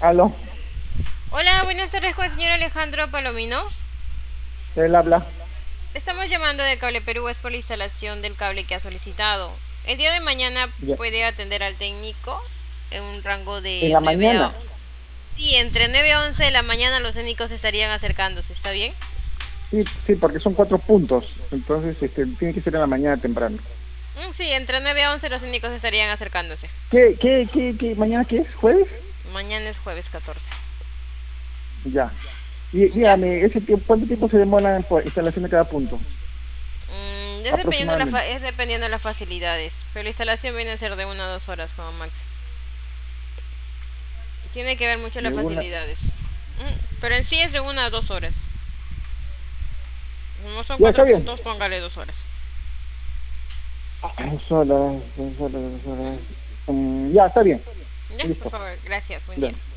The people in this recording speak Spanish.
Aló, Hola, buenas tardes con el señor Alejandro Palomino. él habla. Estamos llamando de Cable Perú, es por la instalación del cable que ha solicitado. El día de mañana Ya. puede atender al técnico en un rango En de la 9 a... mañana. Sí, entre 9 a 11 de la mañana los técnicos estarían acercándose, ¿está bien? Sí, sí, porque son 4 puntos. Entonces, tiene que ser en la mañana temprano. Sí, entre 9 a 11 los técnicos estarían acercándose. ¿Qué? ¿Mañana qué es? ¿Jueves? Mañana es jueves 14. Ya. Y ¿Ya? dígame, ¿cuánto tiempo se demora por instalación de cada punto? Aproximadamente. Es dependiendo de las facilidades, pero la instalación viene a ser de 1 a 2 horas como máximo. Tiene que ver mucho De las una. facilidades. Pero en sí es de 1 a 2 horas. Como son Ya, cuatro está bien. puntos, póngale 2 horas. 2 horas, 2 horas, 2 horas. Ya, está bien. Ya, por Listo. favor, gracias, buen día. Ya.